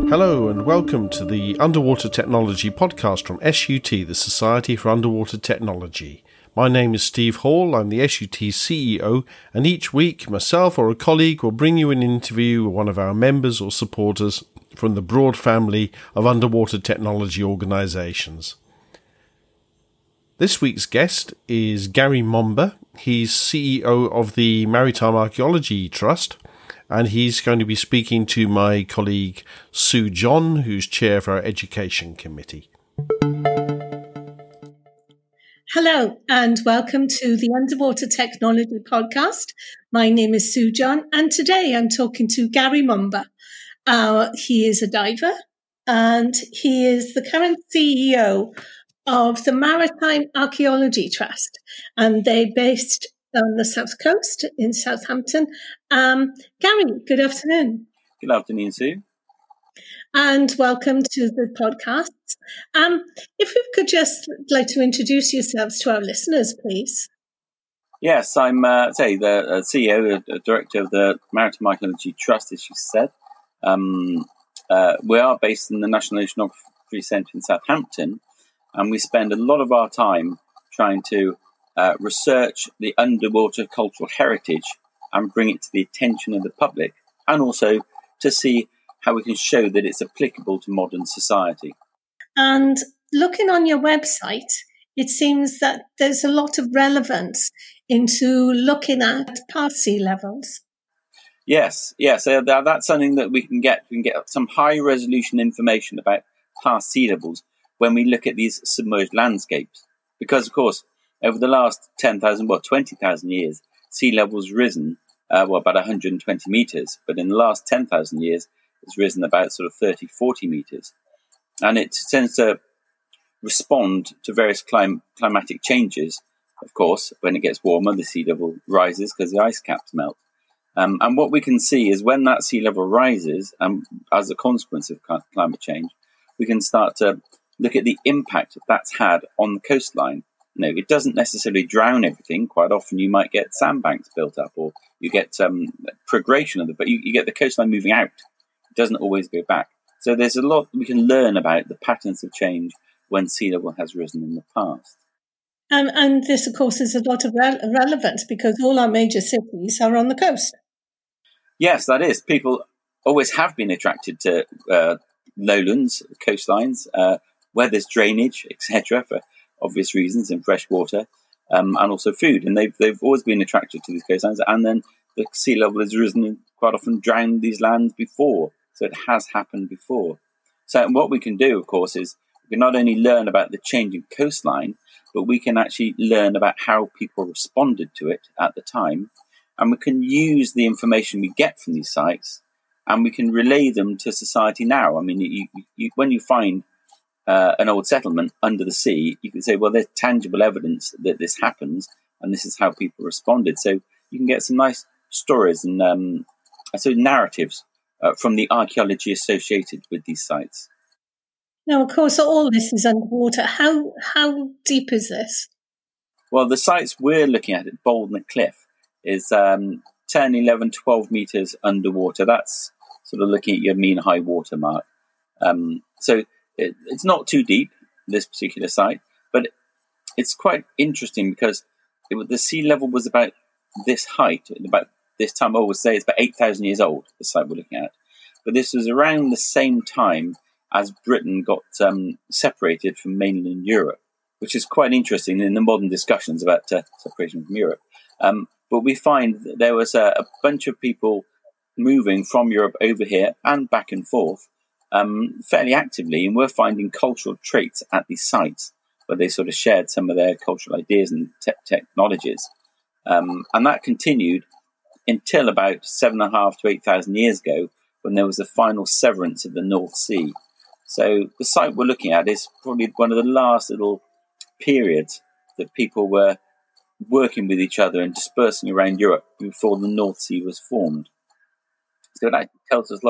Hello and welcome to the Underwater Technology podcast from SUT, the Society for Underwater Technology. My name is Steve Hall, I'm the SUT CEO, and each week myself or a colleague will bring you an interview with one of our members or supporters from the broad family of underwater technology organisations. This week's guest is Gary Momber. He's CEO of the Maritime Archaeology Trust, and he's going to be speaking to my colleague Sue John, who's chair of our education committee. Hello and welcome to the Underwater Technology podcast. My name is Sue John and today I'm talking to Gary Momber. He is a diver and he is the current CEO of the Maritime Archaeology Trust, and they're based on the south coast in Southampton. Gary, good afternoon. Good afternoon, Sue. And welcome to the podcast. If you could just like to introduce yourselves to our listeners, please. Yes, I'm the CEO, director of the Maritime Archaeology Trust, as you said. We are based in the National Oceanography Centre in Southampton, and we spend a lot of our time trying to research the underwater cultural heritage and bring it to the attention of the public, and also to see how we can show that it's applicable to modern society. And looking on your website, it seems that there's a lot of relevance into looking at past sea levels. Yes, that's something that we can get. We can get some high resolution information about past sea levels when we look at these submerged landscapes, because of course, over the last 20,000 years, sea level's risen, about 120 metres. But in the last 10,000 years, it's risen about sort of 30, 40 metres. And it tends to respond to various climatic changes. Of course, when it gets warmer, the sea level rises because the ice caps melt. And what we can see is when that sea level rises, as a consequence of climate change, we can start to look at the impact that's had on the coastline. No, it doesn't necessarily drown everything. Quite often you might get sandbanks built up, or you get progression but you get the coastline moving out. It doesn't always go back. So there's a lot we can learn about the patterns of change when sea level has risen in the past. And this, of course, is a lot of relevance because all our major cities are on the coast. Yes, that is. People always have been attracted to lowlands, coastlines, where there's drainage, etc., for obvious reasons, in fresh water, and also food. And they've always been attracted to these coastlines. And then the sea level has risen and quite often drowned these lands before. So it has happened before. So what we can do, of course, is we can not only learn about the changing coastline, but we can actually learn about how people responded to it at the time. And we can use the information we get from these sites and we can relay them to society now. I mean, when you find an old settlement under the sea, you can say, well, there's tangible evidence that this happens and this is how people responded. So you can get some nice stories and narratives from the archaeology associated with these sites. Now, of course, all this is underwater. How deep is this? Well, the sites we're looking at Boldner Cliff is 10, 11, 12 metres underwater. That's sort of looking at your mean high water mark. So it's not too deep, this particular site, but it's quite interesting because the sea level was about this height, about this time. I always say it's about 8,000 years old, the site we're looking at. But this was around the same time as Britain got separated from mainland Europe, which is quite interesting in the modern discussions about separation from Europe. But we find that there was a bunch of people moving from Europe over here and back and forth fairly actively, and we're finding cultural traits at these sites where they sort of shared some of their cultural ideas and technologies. And that continued until about 7,500 to 8,000 years ago, when there was the final severance of the North Sea. So the site we're looking at is probably one of the last little periods that people were working with each other and dispersing around Europe before the North Sea was formed. So it actually tells us a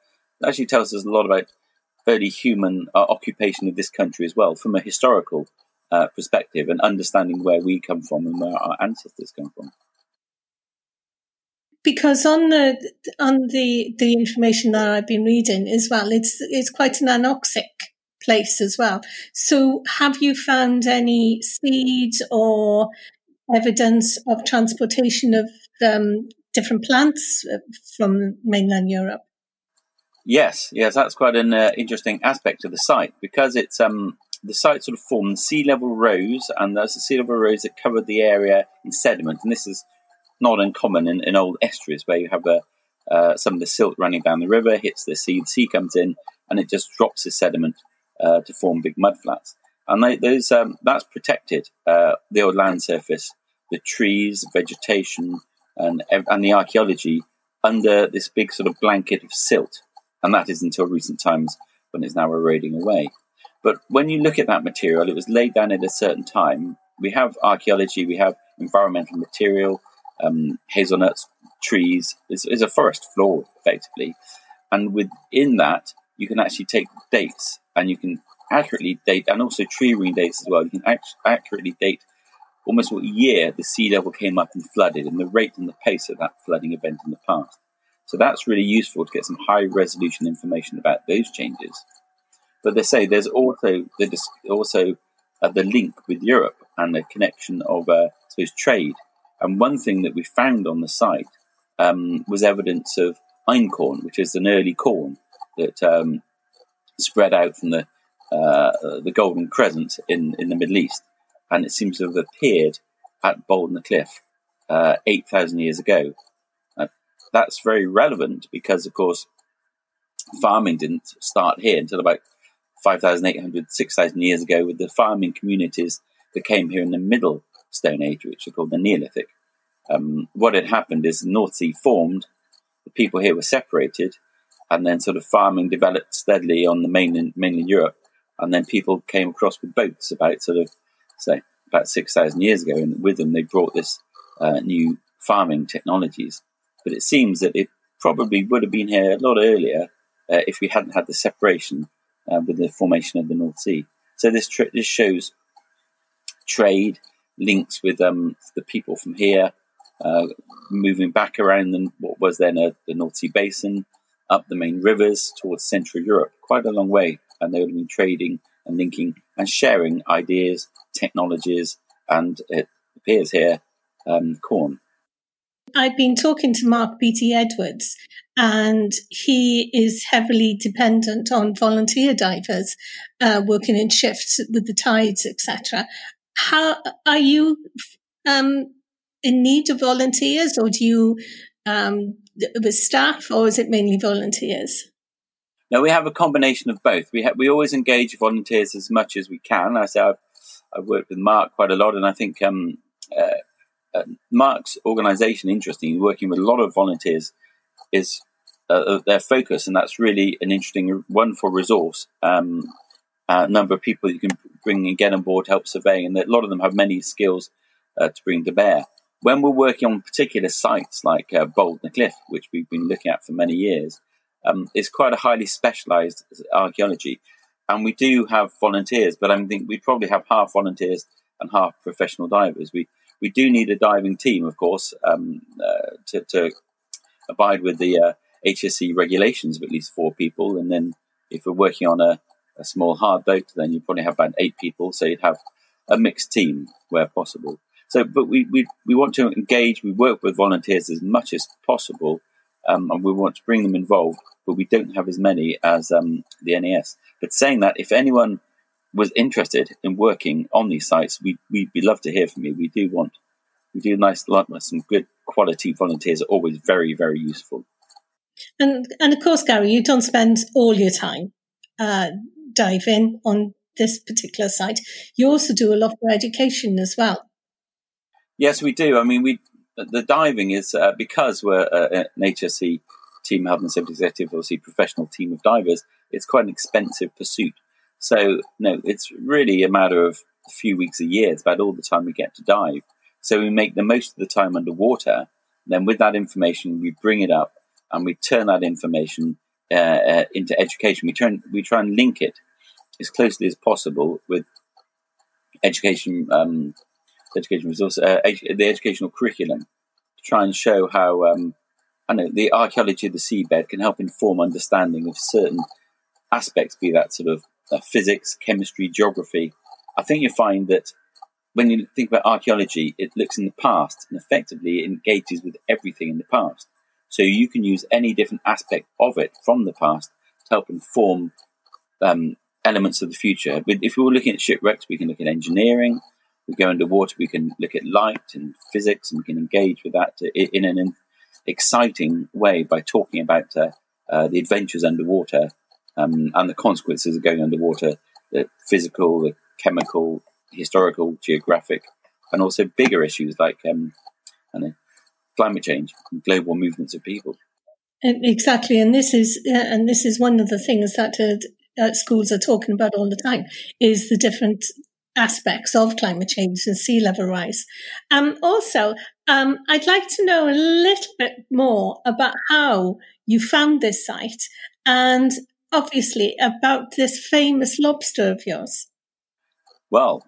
lot about early human occupation of this country as well, from a historical perspective, and understanding where we come from and where our ancestors come from. because on the information that I've been reading as well, it's quite an anoxic place as well. So have you found any seeds or evidence of transportation of different plants from mainland Europe? Yes, that's quite an interesting aspect of the site, because it's the site sort of formed sea level rose, and there's a sea level rose that covered the area in sediment, and this is not uncommon in old estuaries where you have some of the silt running down the river, hits the sea comes in, and it just drops the sediment to form big mudflats. And that's protected the old land surface, the trees, vegetation, and the archaeology under this big sort of blanket of silt. And that is until recent times, when it's now eroding away. But when you look at that material, it was laid down at a certain time. We have archaeology, we have environmental material, hazelnuts, trees. It's a forest floor, effectively. And within that, you can actually take dates, and you can accurately date, and also tree ring dates as well. You can accurately date almost what year the sea level came up and flooded, and the rate and the pace of that flooding event in the past. So that's really useful to get some high resolution information about those changes. But they say there's also the link with Europe and the connection of trade. And one thing that we found on the site was evidence of einkorn, which is an early corn that spread out from the Golden Crescent in the Middle East, and it seems to have appeared at Boulden-le-Cliff 8,000 years ago. That's very relevant because, of course, farming didn't start here until about 5,800, 6,000 years ago, with the farming communities that came here in the Middle Stone Age, which are called the Neolithic. What had happened is the North Sea formed, the people here were separated, and then sort of farming developed steadily on the mainland Europe, and then people came across with boats about 6,000 years ago, and with them they brought this new farming technologies. But it seems that it probably would have been here a lot earlier if we hadn't had the separation with the formation of the North Sea. So this shows trade, links with the people from here, moving back around what was then the North Sea basin, up the main rivers towards Central Europe, quite a long way. And they would have been trading and linking and sharing ideas, technologies, and it appears here, corn. I've been talking to Mark Beattie Edwards, and he is heavily dependent on volunteer divers working in shifts with the tides, etc. How are you in need of volunteers, or do you with staff, or is it mainly volunteers? No, we have a combination of both. We always engage volunteers as much as we can. I say I've worked with Mark quite a lot, and I think Mark's organisation, interesting, working with a lot of volunteers, is their focus, and that's really an interesting, wonderful resource. A number of people you can bring and get on board to help surveying, and a lot of them have many skills to bring to bear. When we're working on particular sites like Boulden-le-Cliff, which we've been looking at for many years, it's quite a highly specialised archaeology, and we do have volunteers, but I think we probably have half volunteers and half professional divers. We do need a diving team, of course, to abide with the HSE regulations of at least 4 people, and then if we're working on a small hard boat, then you probably have about 8 people, so you'd have a mixed team where possible. So, but we want to engage, we work with volunteers as much as possible, and we want to bring them involved, but we don't have as many as the NAS. But saying that, if anyone was interested in working on these sites, we'd love to hear from you. We do some good quality volunteers are always very, very useful. And of course, Gary, you don't spend all your time diving on this particular site. You also do a lot for education as well. Yes, we do. I mean, the diving is because we're an HSE team, health and safety executive, obviously professional team of divers. It's quite an expensive pursuit. So no, it's really a matter of a few weeks a year. It's about all the time we get to dive. So we make the most of the time underwater. Then with that information, we bring it up and we turn that information into education. We try and link it as closely as possible with education resource, the educational curriculum, to try and show how the archaeology of the seabed can help inform understanding of certain aspects, be that sort of physics, chemistry, geography. I think you find that when you think about archaeology, it looks in the past and effectively it engages with everything in the past. So you can use any different aspect of it from the past to help inform elements of the future. If we were looking at shipwrecks, we can look at engineering. We go underwater, we can look at light and physics, and we can engage with that in an exciting way by talking about the adventures underwater and the consequences of going underwater, the physical, the chemical, historical, geographic, and also bigger issues like climate change and global movements of people. Exactly, and this is one of the things that schools are talking about all the time, is the different aspects of climate change and sea level rise. Also, I'd like to know a little bit more about how you found this site, and obviously about this famous lobster of yours. Well,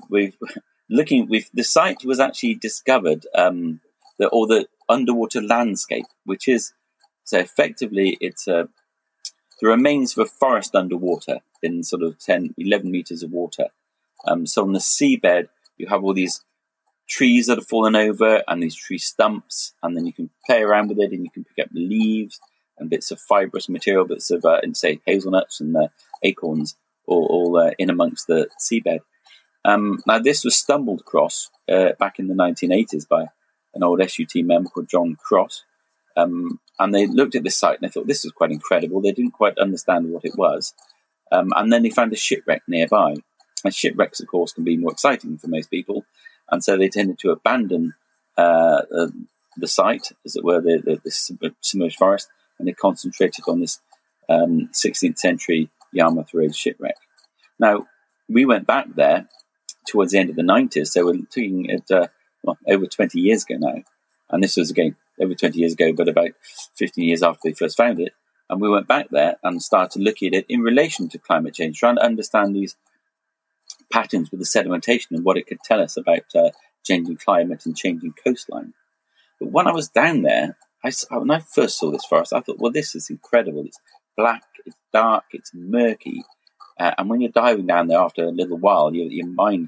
the site was actually discovered, the underwater landscape, which is, so effectively it's the remains of a forest underwater in sort of 10, 11 meters of water. So on the seabed, you have all these trees that have fallen over and these tree stumps, and then you can play around with it and you can pick up leaves and bits of fibrous material, bits of, say, hazelnuts and acorns, all in amongst the seabed. Now, this was stumbled across back in the 1980s by an old SUT member called John Cross. And they looked at this site and they thought this was quite incredible. They didn't quite understand what it was. And then they found a shipwreck nearby. And shipwrecks, of course, can be more exciting for most people. And so they tended to abandon the site, as it were, the submerged forest, and they concentrated on this 16th century Yarmouth Road shipwreck. Now, we went back there towards the end of the 90s, so we're looking at over 20 years ago now. And this was, again, over 20 years ago, but about 15 years after they first found it. And we went back there and started looking at it in relation to climate change, trying to understand these patterns with the sedimentation and what it could tell us about changing climate and changing coastline. But when I was down there, when I first saw this forest, I thought, well, this is incredible. It's black, it's dark, it's murky. And when you're diving down there after a little while, your mind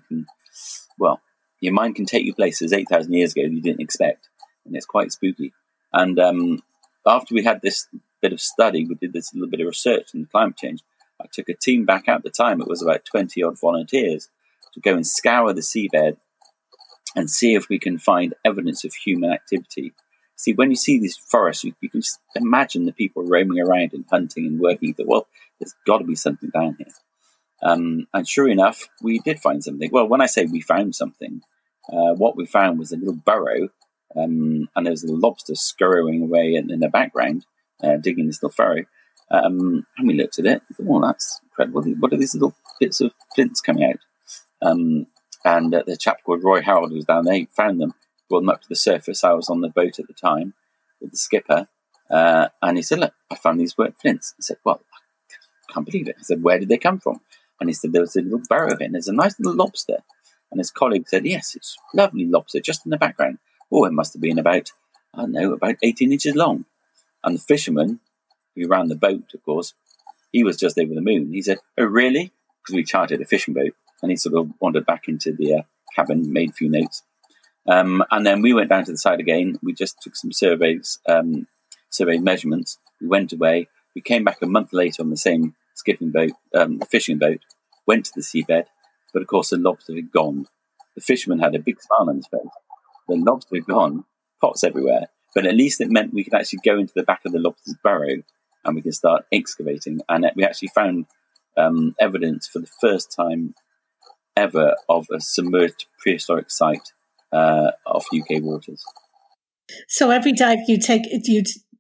can take you places 8,000 years ago you didn't expect. And it's quite spooky. And after we had this bit of study, we did this little bit of research on climate change. I took a team back at the time, it was about 20 odd volunteers, to go and scour the seabed and see if we can find evidence of human activity. See, when you see these forests, you can just imagine the people roaming around and hunting and working. Well, there's got to be something down here. And sure enough, we did find something. Well, when I say we found something, what we found was a little burrow, and there was a little lobster scurrying away in the background, digging this little furrow. And we looked at it. Oh, that's incredible. What are these little bits of flints coming out? And the chap called Roy Harold who was down there, he found them, brought them up to the surface. I was on the boat at the time with the skipper. And he said, look, I found these wet flints. I said, well, I can't believe it. I said, where did they come from? And he said, there was a little burrow in. There's a nice little lobster. And his colleague said, yes, it's a lovely lobster just in the background. Oh, it must have been about 18 inches long. And the fisherman who ran the boat, of course, he was just over the moon. He said, oh, really? Because we chartered a fishing boat. And he sort of wandered back into the cabin, made a few notes. And then we went down to the side again. We just took some survey measurements. We went away. We came back a month later on the same skipping boat, the fishing boat, went to the seabed. But, of course, the lobster had gone. The fisherman had a big smile on his face. The lobster had gone, pots everywhere. But at least it meant we could actually go into the back of the lobster's burrow and we could start excavating. And we actually found evidence for the first time ever of a submerged prehistoric site off UK waters. So every dive you take, you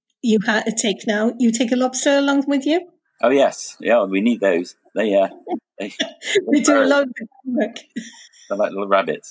take a lobster along with you? Oh yes, yeah, we need those. They do a lot of work. They're like little rabbits.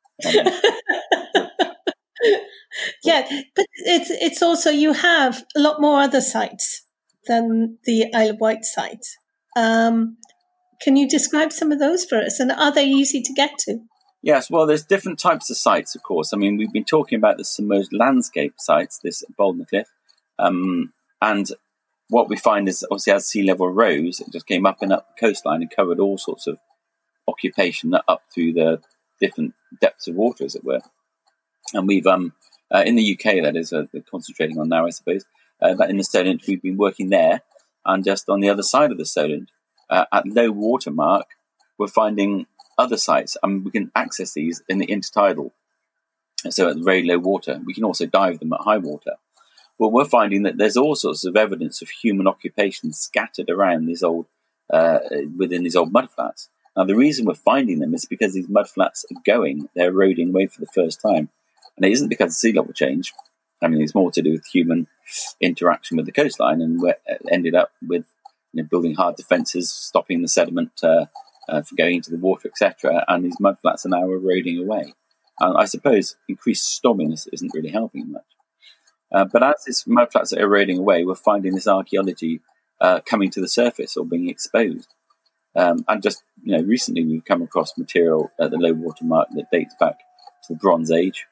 Yeah, but it's also, you have a lot more other sites than the Isle of Wight site. Can you describe some of those for us? And are they easy to get to? Yes, well, there's different types of sites, of course. I mean, we've been talking about the submerged landscape sites, this at Boldon Cliff. And what we find is, obviously, as sea level rose, it just came up and up the coastline and covered all sorts of occupation up through the different depths of water, as it were. And we've, in the UK, that is, we're concentrating on now, I suppose, that in the Solent, we've been working there. And just on the other side of the Solent, at low water mark, we're finding other sites. I mean, we can access these in the intertidal. So at very low water, we can also dive them at high water. Well, we're finding that there's all sorts of evidence of human occupation scattered around these old, within these old mudflats. Now, the reason we're finding them is because these mudflats are they're eroding away for the first time. And it isn't because of sea level change. I mean, it's more to do with human interaction with the coastline, and we ended up with building hard defences, stopping the sediment from going into the water, etc. And these mudflats are now eroding away. And I suppose increased storminess isn't really helping much. But as these mudflats are eroding away, we're finding this archaeology coming to the surface or being exposed. And just recently we've come across material at the low water mark that dates back to the Bronze Age.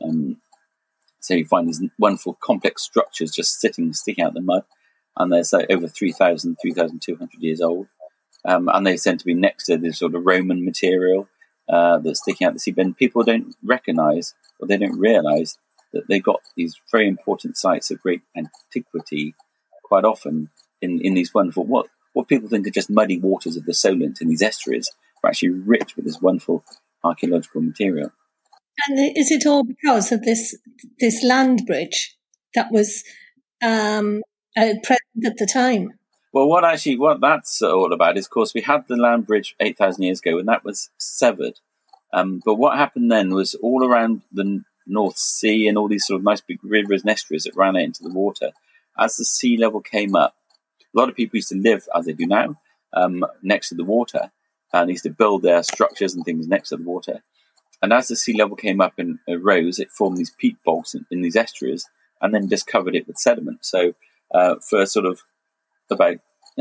So you find these wonderful complex structures just sticking out of the mud, and they're over 3,200 years old. And they tend to be next to this sort of Roman material that's sticking out the seabed. People don't recognise, or they don't realise, that they've got these very important sites of great antiquity quite often in these wonderful, what people think are just muddy waters of the Solent in these estuaries are actually rich with this wonderful archaeological material. And is it all because of this land bridge that was present at the time? Well, what that's all about is, of course, we had the land bridge 8,000 years ago, and that was severed. But what happened then was all around the North Sea and all these sort of nice big rivers and estuaries that ran out into the water, as the sea level came up, a lot of people used to live, as they do now, next to the water, and used to build their structures and things next to the water. And as the sea level came up and rose, it formed these peat bogs in these estuaries, and then just covered it with sediment. So for sort of about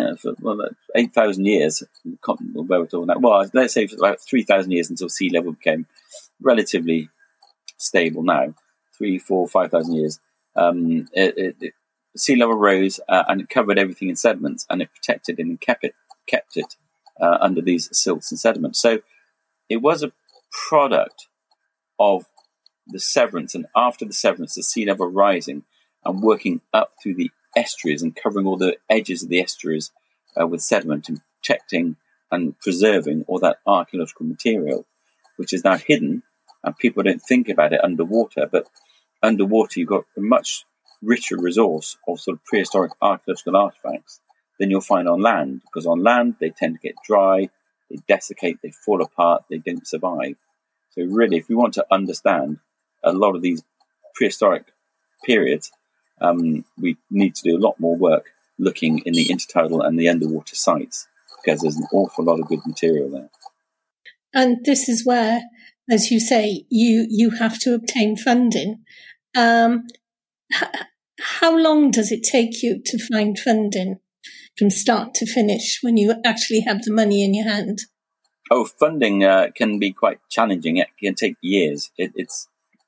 8,000 years, where we're talking about, well, let's say for about 3,000 years until sea level became relatively stable now, 3, 4, 5,000 years, sea level rose and it covered everything in sediments, and it protected it and kept it under these silts and sediments. So it was a product of the severance, and after the severance, the sea level rising and working up through the estuaries and covering all the edges of the estuaries with sediment and protecting and preserving all that archaeological material, which is now hidden, and people don't think about it underwater. But underwater, you've got a much richer resource of sort of prehistoric archaeological artifacts than you'll find on land, because on land they tend to get dry, they desiccate, they fall apart, they don't survive. So really, if we want to understand a lot of these prehistoric periods, we need to do a lot more work looking in the intertidal and the underwater sites, because there's an awful lot of good material there. And this is where, as you say, you have to obtain funding. How long does it take you to find funding from start to finish when you actually have the money in your hand? Oh, funding can be quite challenging. It can take years. It's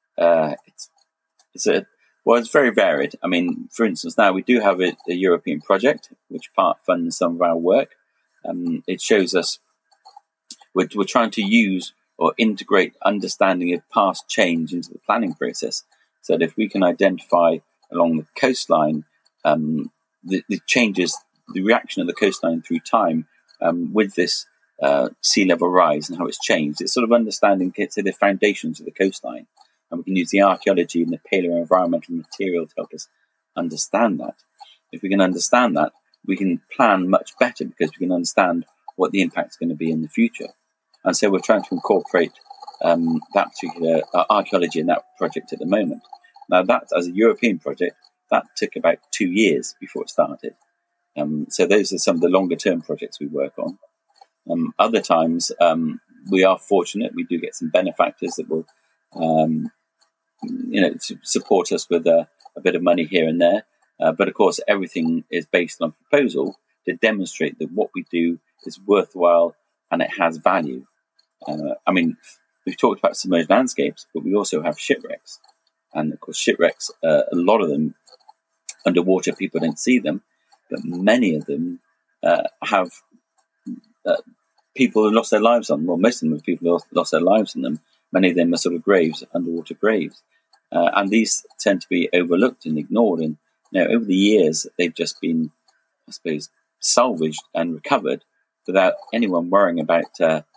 very varied. I mean, for instance, now we do have a European project which part funds some of our work. It shows us we're trying to use or integrate understanding of past change into the planning process, so that if we can identify along the coastline the changes, the reaction of the coastline through time with this sea level rise and how it's changed. It's sort of understanding, say, the foundations of the coastline, and we can use the archaeology and the paleoenvironmental material to help us understand that. If we can understand that, we can plan much better, because we can understand what the impact is going to be in the future. And so we're trying to incorporate that particular archaeology in that project at the moment. Now, that, as a European project, that took about 2 years before it started. So those are some of the longer term projects we work on. Other times, we are fortunate. We do get some benefactors that will, support us with a bit of money here and there. But of course, everything is based on proposal to demonstrate that what we do is worthwhile and it has value. I mean, we've talked about submerged landscapes, but we also have shipwrecks. And of course, shipwrecks, a lot of them underwater, people don't see them, but many of them have people who lost their lives on them. Well, most of them have people who lost their lives on them. Many of them are sort of graves, underwater graves. And these tend to be overlooked and ignored. And over the years, they've just been, I suppose, salvaged and recovered without anyone worrying about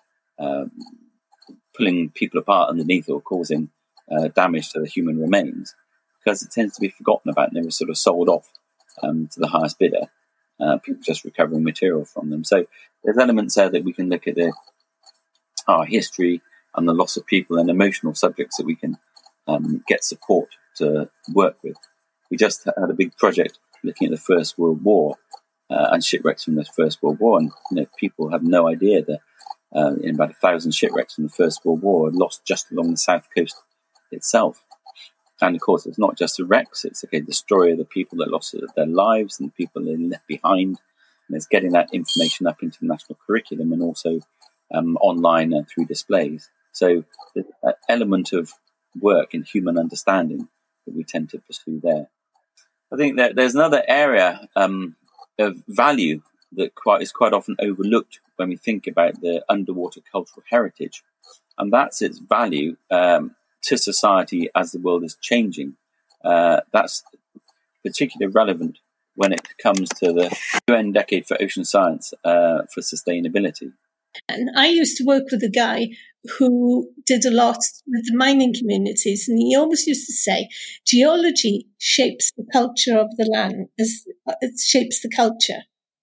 pulling people apart underneath or causing damage to the human remains, because it tends to be forgotten about and they were sort of sold off to the highest bidder, people just recovering material from them. So there's elements there that we can look at our history and the loss of people and emotional subjects that we can get support to work with. We just had a big project looking at the First World War and shipwrecks from the First World War, and people have no idea that in about 1,000 shipwrecks from the First World War lost just along the south coast itself. And of course, it's not just the wrecks; it's the story of the people that lost their lives and the people they left behind. And it's getting that information up into the national curriculum and also online and through displays. So there's an element of work in human understanding that we tend to pursue there. I think that there's another area of value that is quite often overlooked when we think about the underwater cultural heritage, and that's its value to society as the world is changing. That's particularly relevant when it comes to the UN Decade for Ocean Science for Sustainability. And I used to work with a guy who did a lot with the mining communities, and he always used to say, geology shapes the culture of the land, it shapes the culture.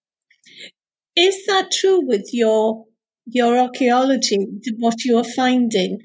Is that true with your archaeology, what you are finding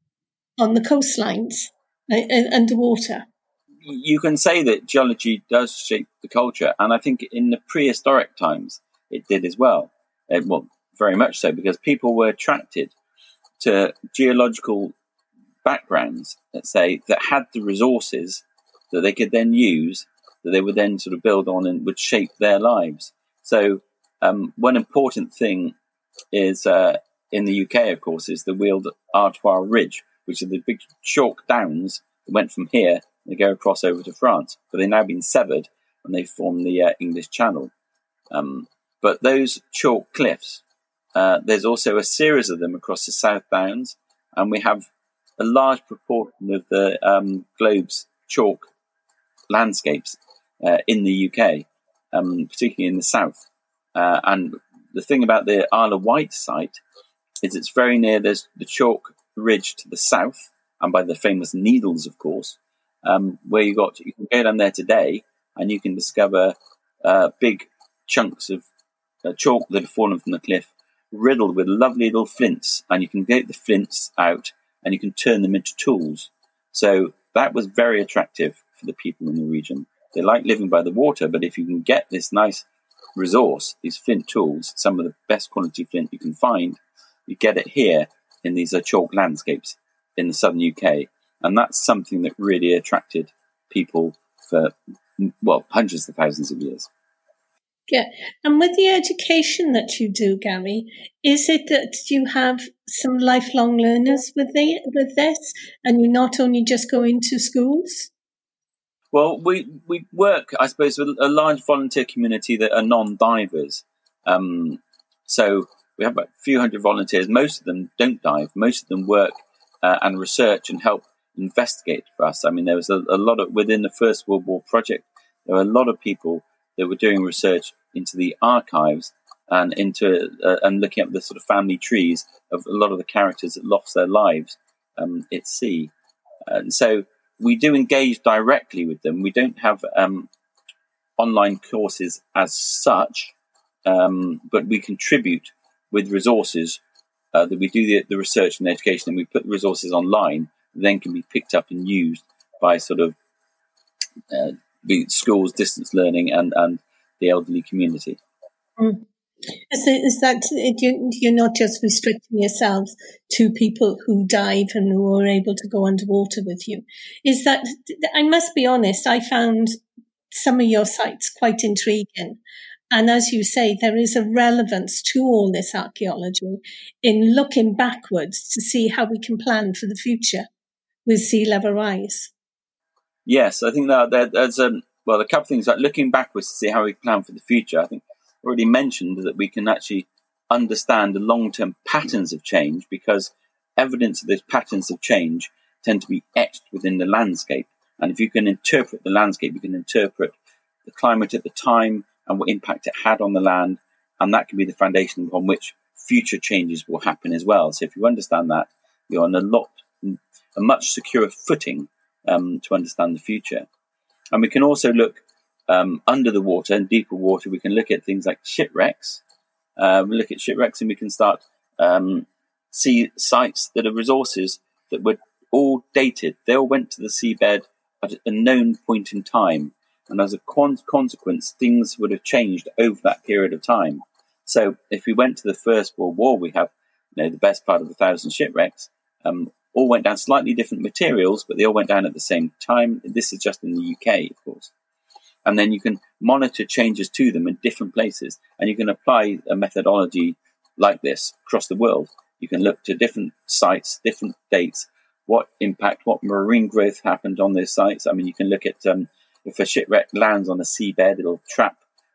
on the coastlines and underwater? You can say that geology does shape the culture, and I think in the prehistoric times it did as well. Well, very much so, because people were attracted to geological backgrounds, let's say, that had the resources that they could then use, that they would then sort of build on and would shape their lives. So one important thing is in the UK, of course, is the Weald Artois Ridge, which are the big chalk downs that went from here and they go across over to France, but they've now been severed and they form the English Channel. But those chalk cliffs, there's also a series of them across the South Downs, and we have a large proportion of the globe's chalk landscapes in the UK, particularly in the south. And the thing about the Isle of Wight site is it's very near. There's the chalk ridge to the south, and by the famous Needles, of course, where you can go down there today and you can discover big chunks of chalk that have fallen from the cliff, riddled with lovely little flints, and you can get the flints out and you can turn them into tools. So that was very attractive for the people in the region. They like living by the water, but if you can get this nice resource, these flint tools, some of the best quality flint you can find, you get it here in these chalk landscapes in the southern UK. And that's something that really attracted people for, hundreds of thousands of years. Yeah. And with the education that you do, Gary, is it that you have some lifelong learners with this, and you're not only just going to schools? Well, we work, I suppose, with a large volunteer community that are non-divers. So we have about a few hundred volunteers. Most of them don't dive. Most of them work and research and help investigate for us. I mean, there was a lot of, within the First World War project, there were a lot of people that were doing research into the archives and and looking at the sort of family trees of a lot of the characters that lost their lives at sea. And so we do engage directly with them. We don't have online courses as such, but we contribute with resources that we do the research and education, and we put the resources online, then can be picked up and used by sort of the schools, distance learning, and the elderly community. Mm. Is that you're not just restricting yourselves to people who dive and who are able to go underwater with you? Is that, I must be honest, I found some of your sites quite intriguing. And as you say, there is a relevance to all this archaeology in looking backwards to see how we can plan for the future with sea level rise. Yes, I think that there's Well, a couple of things, like looking backwards to see how we plan for the future. I think I already mentioned that we can actually understand the long-term patterns of change, because evidence of those patterns of change tend to be etched within the landscape. And if you can interpret the landscape, you can interpret the climate at the time and what impact it had on the land, and that can be the foundation upon which future changes will happen as well. So if you understand that, you're on a much securer footing to understand the future. And we can also look under the water and deeper water. We can look at things like shipwrecks. We look at shipwrecks and we can start see sites that are resources that were all dated. They all went to the seabed at a known point in time. And as a consequence, things would have changed over that period of time. So if we went to the First World War, we have the best part of 1,000 shipwrecks. All went down slightly different materials, but they all went down at the same time. This is just in the UK, of course. And then you can monitor changes to them in different places. And you can apply a methodology like this across the world. You can look to different sites, different dates, what impact, what marine growth happened on those sites. I mean, you can look at if a shipwreck lands on a seabed, it'll trap,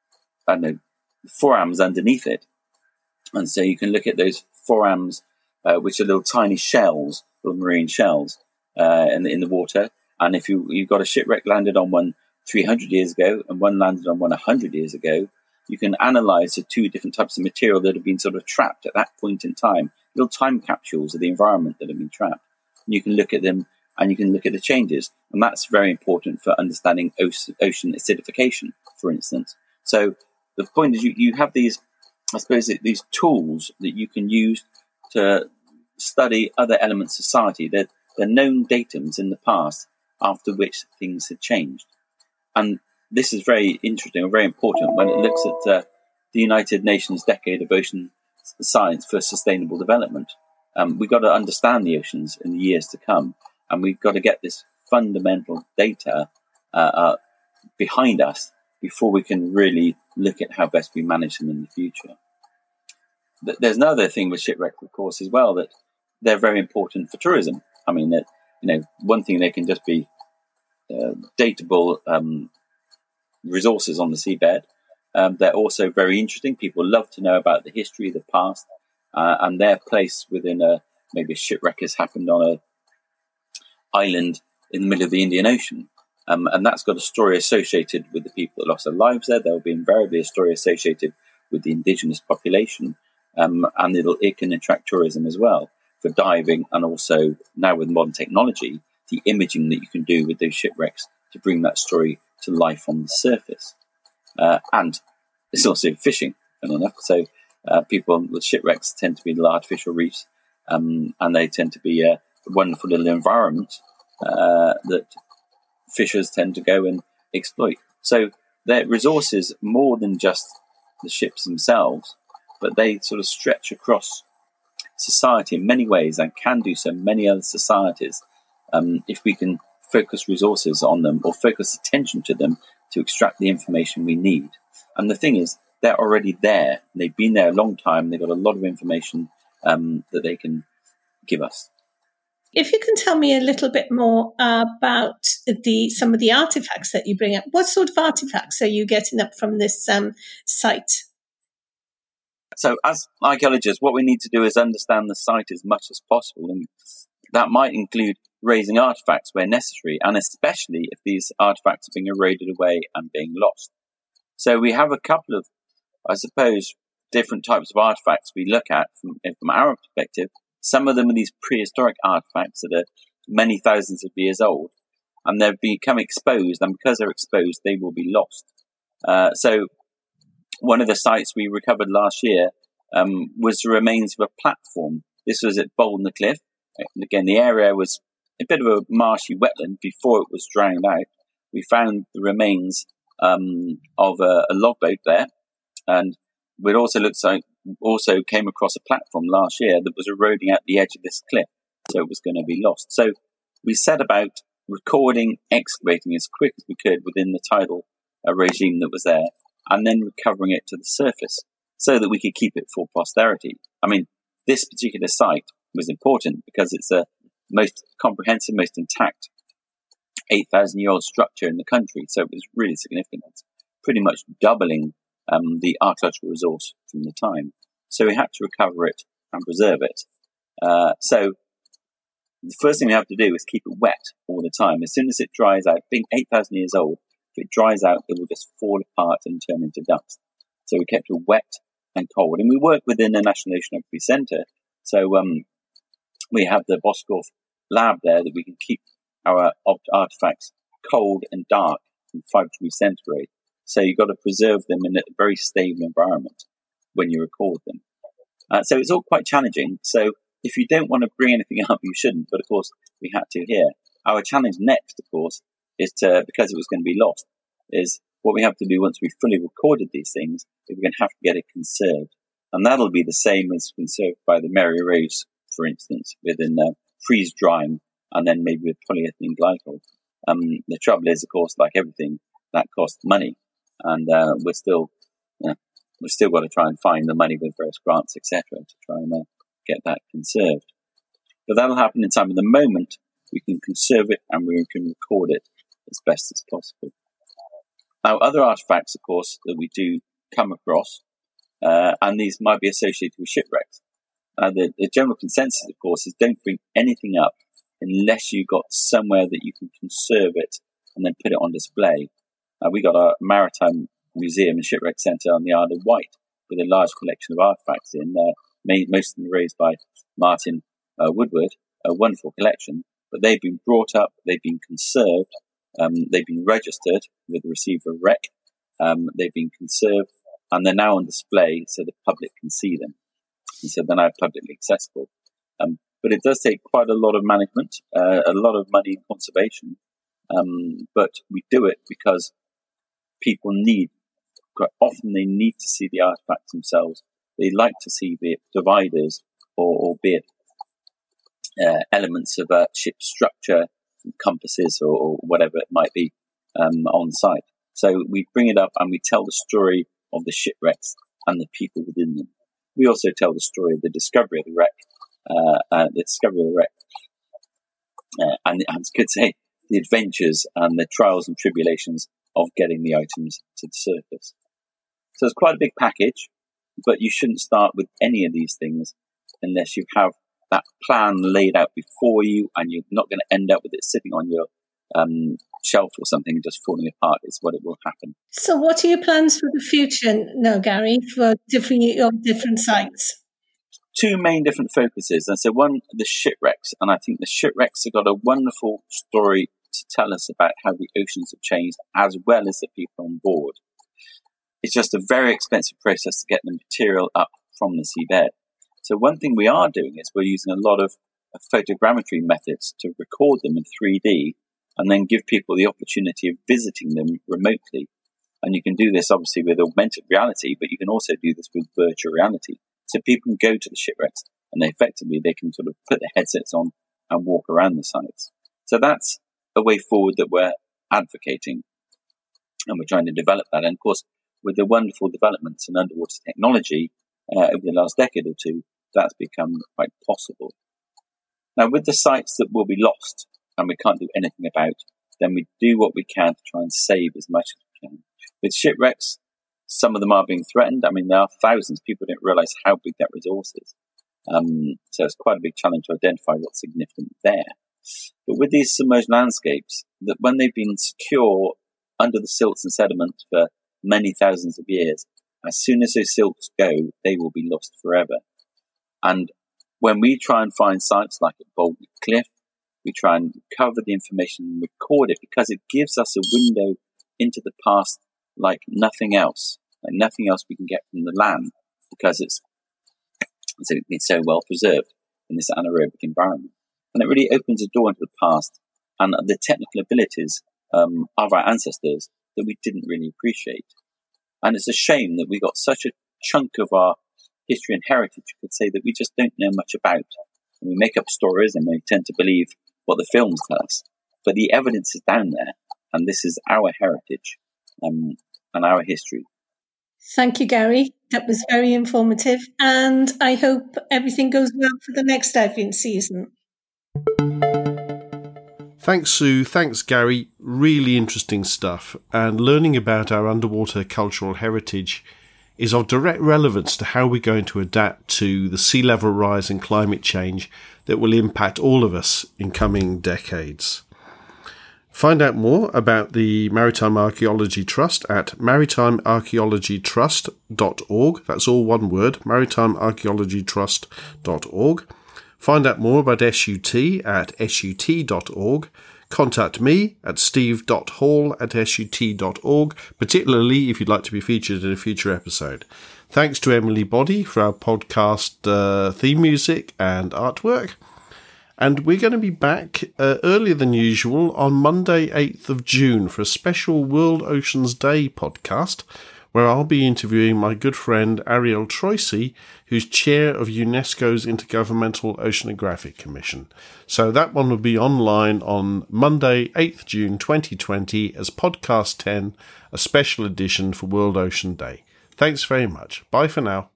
forams underneath it. And so you can look at those forams, which are little tiny shells, little marine shells in the water. And if you've got a shipwreck landed on one 300 years ago and one landed on one 100 years ago, you can analyze the two different types of material that have been sort of trapped at that point in time, little time capsules of the environment that have been trapped. And you can look at them and you can look at the changes. And that's very important for understanding ocean acidification, for instance. So the point is you have these, I suppose, these tools that you can use to study other elements of society. They're known datums in the past after which things had changed. And this is very interesting or very important when it looks at the United Nations Decade of Ocean Science for Sustainable Development. We've got to understand the oceans in the years to come, and we've got to get this fundamental data behind us before we can really look at how best we manage them in the future. There's another thing with shipwrecks, of course, as well, that they're very important for tourism. I mean, that one thing, they can just be datable resources on the seabed. They're also very interesting. People love to know about the history of the past and their place within maybe a shipwreck has happened on an island in the middle of the Indian Ocean. And that's got a story associated with the people that lost their lives there. There'll be invariably a story associated with the indigenous population. And it can attract tourism as well for diving, and also now with modern technology, the imaging that you can do with those shipwrecks to bring that story to life on the surface. And it's also fishing, funny enough. So people with shipwrecks tend to be the artificial reefs, and they tend to be a wonderful little environment that fishers tend to go and exploit. So they're resources more than just the ships themselves, but they sort of stretch across society in many ways and can do so in many other societies if we can focus resources on them or focus attention to them to extract the information we need. And the thing is, they're already there. They've been there a long time. They've got a lot of information that they can give us. If you can tell me a little bit more about some of the artifacts that you bring up, what sort of artifacts are you getting up from this site? So as archaeologists, what we need to do is understand the site as much as possible. And that might include raising artifacts where necessary, and especially if these artifacts are being eroded away and being lost. So we have a couple of, I suppose, different types of artifacts we look at from our perspective. Some of them are these prehistoric artifacts that are many thousands of years old, and they've become exposed, and because they're exposed, they will be lost. So one of the sites we recovered last year was the remains of a platform. This was at Boulden-le-Cliff. Again, the area was a bit of a marshy wetland before it was drowned out. We found the remains of a logboat there, and we'd also came across a platform last year that was eroding at the edge of this cliff, so it was going to be lost. So we set about recording, excavating as quick as we could within the tidal regime that was there, and then recovering it to the surface so that we could keep it for posterity. I mean, this particular site was important because it's the most comprehensive, most intact 8,000-year-old structure in the country. So it was really significant. It's pretty much doubling the archaeological resource from the time. So we had to recover it and preserve it. So the first thing we have to do is keep it wet all the time. As soon as it dries out, being 8,000 years old, if it dries out, it will just fall apart and turn into dust. So we kept it wet and cold. And we work within the National Oceanography Centre. So we have the Boscov lab there that we can keep our artifacts cold and dark from 5 degrees centigrade. So you've got to preserve them in a very stable environment when you record them. So it's all quite challenging. So if you don't want to bring anything up, you shouldn't. But of course, we had to here. Our challenge next, of course, is to, because it was going to be lost, is what we have to do once we've fully recorded these things, is we're going to have to get it conserved. And that'll be the same as conserved by the Mary Rose, for instance, within freeze drying and then maybe with polyethylene glycol. The trouble is, of course, like everything, that costs money. And we're still got to try and find the money with various grants, etc., to try and get that conserved. But that'll happen in time. At the moment, we can conserve it and we can record it as best as possible. Now, other artifacts, of course, that we do come across, and these might be associated with shipwrecks. The general consensus, of course, is don't bring anything up unless you've got somewhere that you can conserve it and then put it on display. We got a maritime museum and shipwreck centre on the Isle of Wight with a large collection of artifacts in there. Most of them raised by Martin Woodward, a wonderful collection. But they've been brought up, they've been conserved, they've been registered with the receiver rec, they've been conserved, and they're now on display so the public can see them. And so they're now publicly accessible. But it does take quite a lot of management, a lot of money in conservation. But we do it because people quite often they need to see the artifacts themselves. They like to see, be it dividers or be it elements of a ship structure, compasses or whatever it might be on site. So we bring it up and we tell the story of the shipwrecks and the people within them. We also tell the story of the discovery of the wreck, and I could say the adventures and the trials and tribulations of getting the items to the surface. So it's quite a big package, but you shouldn't start with any of these things unless you have that plan laid out before you, and you're not going to end up with it sitting on your shelf or something just falling apart. Is what it will happen. So what are your plans for the future now, Gary, for different sites? Two main different focuses. And so one, the shipwrecks, and I think the shipwrecks have got a wonderful story to tell us about how the oceans have changed as well as the people on board. It's just a very expensive process to get the material up from the seabed. So one thing we are doing is we're using a lot of photogrammetry methods to record them in 3D and then give people the opportunity of visiting them remotely. And you can do this obviously with augmented reality, but you can also do this with virtual reality. So people can go to the shipwrecks and they can sort of put their headsets on and walk around the sites. So that's a way forward that we're advocating, and we're trying to develop that. And of course, with the wonderful developments in underwater technology over the last decade or two, that's become quite possible. Now, with the sites that will be lost and we can't do anything about, then we do what we can to try and save as much as we can. With shipwrecks, some of them are being threatened. I mean, there are thousands. People don't realise how big that resource is. So it's quite a big challenge to identify what's significant there. But with these submerged landscapes, that when they've been secure under the silts and sediment for many thousands of years, as soon as those silts go, they will be lost forever. And when we try and find sites like at Baldwick Cliff, we try and recover the information and record it because it gives us a window into the past like nothing else we can get from the land, because it's so well preserved in this anaerobic environment. And it really opens a door into the past and the technical abilities of our ancestors that we didn't really appreciate. And it's a shame that we got such a chunk of our history and heritage, you could say, that we just don't know much about. And we make up stories and we tend to believe what the films tell us. But the evidence is down there, and this is our heritage and our history. Thank you, Gary. That was very informative, and I hope everything goes well for the next diving season. Thanks, Sue. Thanks, Gary. Really interesting stuff. And learning about our underwater cultural heritage is of direct relevance to how we're going to adapt to the sea level rise and climate change that will impact all of us in coming decades. Find out more about the Maritime Archaeology Trust at maritimearchaeologytrust.org. That's all one word, maritimearchaeologytrust.org. Find out more about SUT at sut.org. Contact me at steve.hall@sut.org, particularly if you'd like to be featured in a future episode. Thanks to Emily Boddy for our podcast theme music and artwork. And we're going to be back earlier than usual on Monday, 8th of June for a special World Oceans Day podcast, where I'll be interviewing my good friend Ariel Troisi, who's chair of UNESCO's Intergovernmental Oceanographic Commission. So that one will be online on Monday, 8th June 2020 as Podcast 10, a special edition for World Ocean Day. Thanks very much. Bye for now.